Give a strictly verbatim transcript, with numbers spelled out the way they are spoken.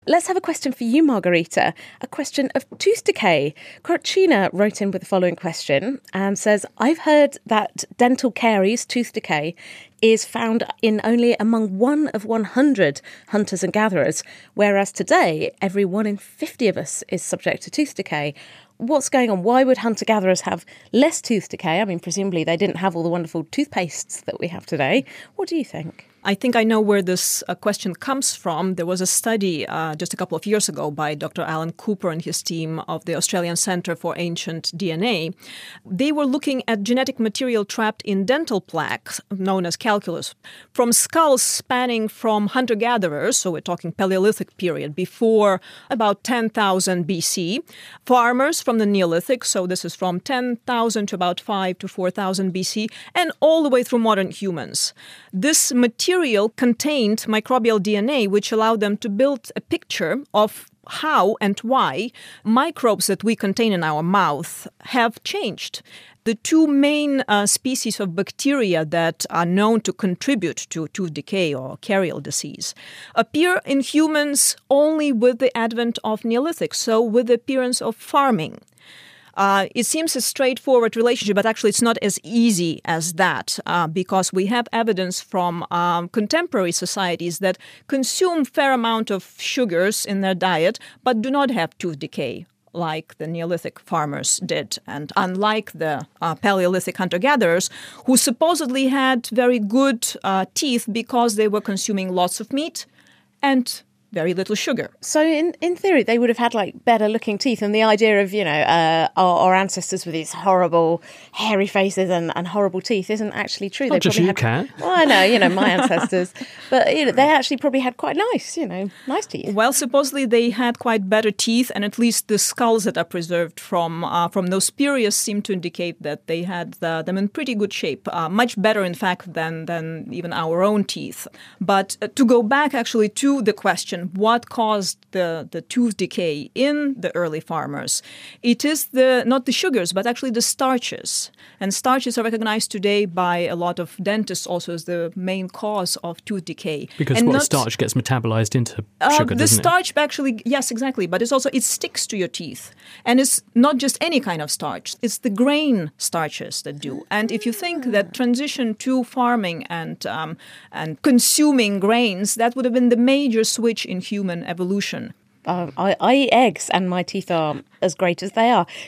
Let's have a question for you, Margarita. A question of tooth decay. Crotchina wrote in with the following question and says, I've heard that dental caries, tooth decay, is found in only among one of one hundred hunters and gatherers, whereas today every one in fifty of us is subject to tooth decay. What's going on? Why would hunter-gatherers have less tooth decay? I mean, presumably they didn't have all the wonderful toothpastes that we have today. What do you think? I think I know where this uh, question comes from. There was a study uh, just a couple of years ago by Doctor Alan Cooper and his team of the Australian Centre for Ancient D N A. They were looking at genetic material trapped in dental plaques, known as calculus, from skulls spanning from hunter-gatherers, so we're talking Paleolithic period, before about ten thousand B C, farmers from the Neolithic, so this is from ten thousand to about five to four thousand B C, and all the way through modern humans. This material Material contained microbial D N A, which allowed them to build a picture of how and why microbes that we contain in our mouth have changed. The two main uh, species of bacteria that are known to contribute to tooth decay or carial disease appear in humans only with the advent of Neolithic, so with the appearance of farming. Uh, it seems a straightforward relationship, but actually it's not as easy as that uh, because we have evidence from um, contemporary societies that consume fair amount of sugars in their diet but do not have tooth decay like the Neolithic farmers did, and unlike the uh, Paleolithic hunter-gatherers who supposedly had very good uh, teeth because they were consuming lots of meat and very little sugar. So in, in theory, they would have had like better looking teeth, and the idea of, you know, uh, our, our ancestors with these horrible hairy faces and, and horrible teeth isn't actually true. Not they just probably you, had, Kat. Well, I know, you know, my ancestors. But you know, they actually probably had quite nice, you know, nice teeth. Well, supposedly they had quite better teeth, and at least the skulls that are preserved from uh, from those periods seem to indicate that they had the, them in pretty good shape. Uh, much better, in fact, than, than even our own teeth. But uh, to go back actually to the question, what caused the, the tooth decay in the early farmers? It is the not the sugars, but actually the starches. And starches are recognized today by a lot of dentists also as the main cause of tooth decay. Because and what not, starch gets metabolized into uh, sugar, the doesn't it? The starch actually, yes, exactly. But it's also, it sticks to your teeth. And it's not just any kind of starch. It's the grain starches that do. And if you think that transition to farming and um, and consuming grains, that would have been the major switch in human evolution. Um, I, I eat eggs and my teeth are as great as they are.